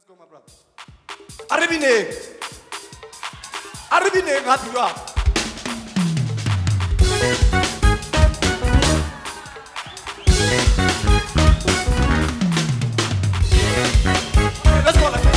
go, my brother. Arabine, happy you are. Let's go like that.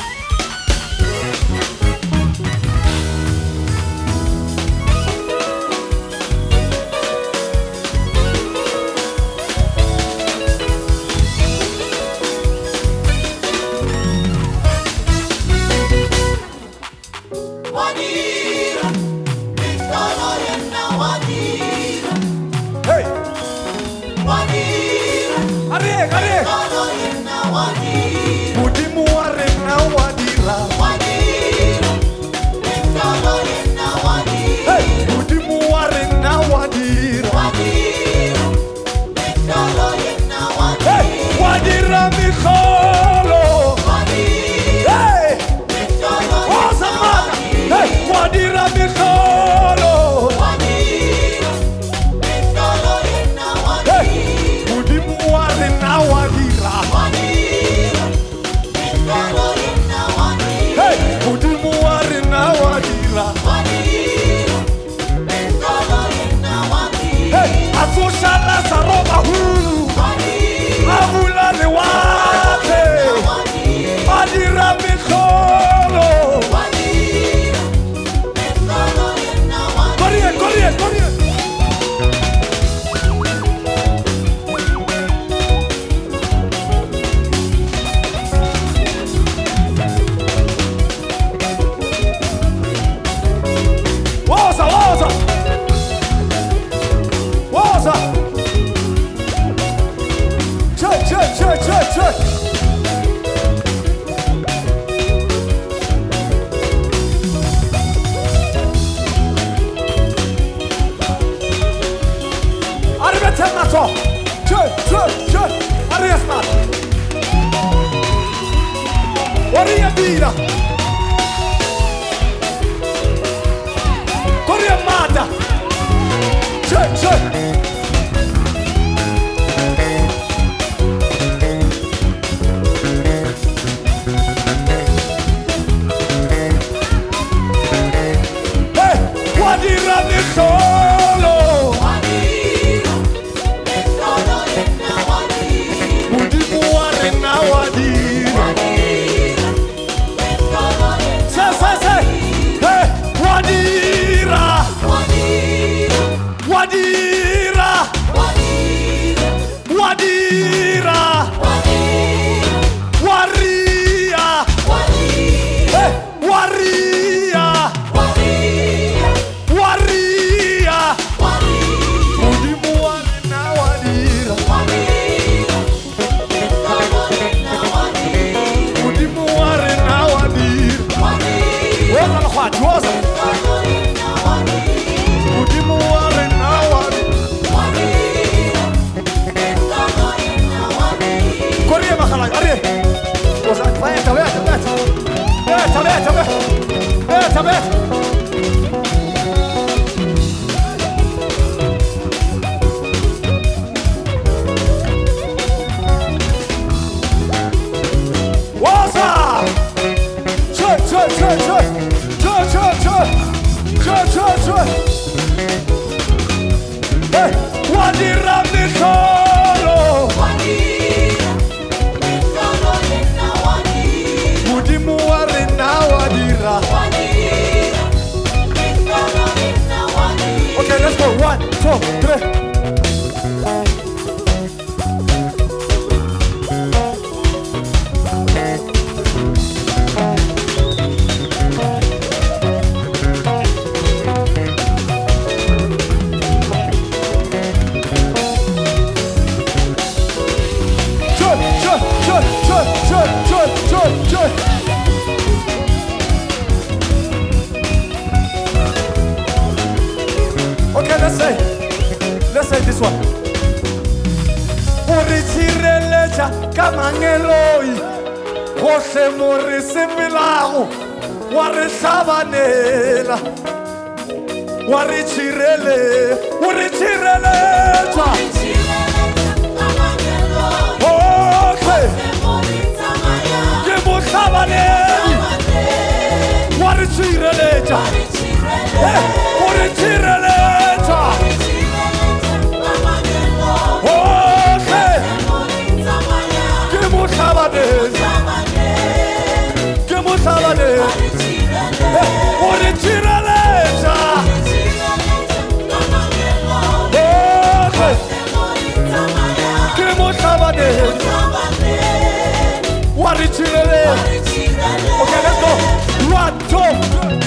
Let's say this one. Urichirelecha kamangeloi, Jose Morris Milago, Warisavanela, Urichirelecha. Okay. tshireletsa o re tshireletsa ohle ke mohlabaneng o re tshireletsa ohle ke mohlabaneng wa re tshireletsa. Okay, let's go. 1, 2.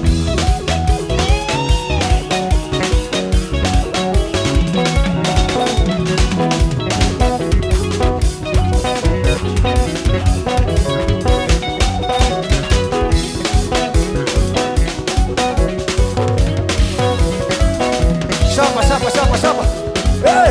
Shapa. Hey!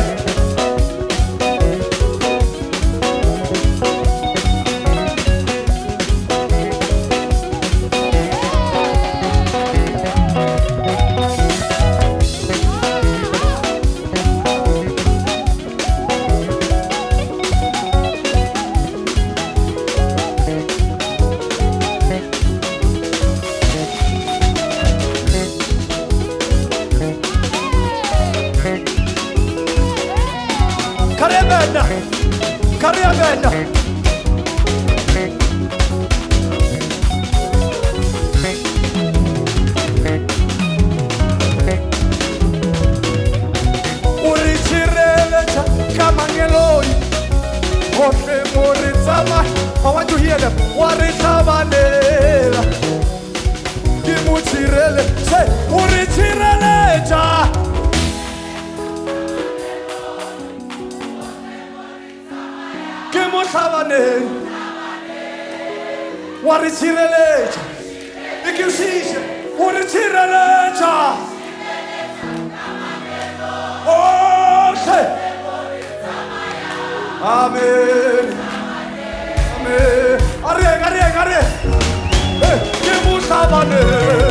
Carriamena. Uri tshireletsa kamangeloi gohle more tsama. I want to hear them. Wari tsabanela ke mo tshireletsa uri tshireletsa mohlabaneng wa re tshireletsa e ke usise o re tshireletsa ohle amen are ke mohlabaneng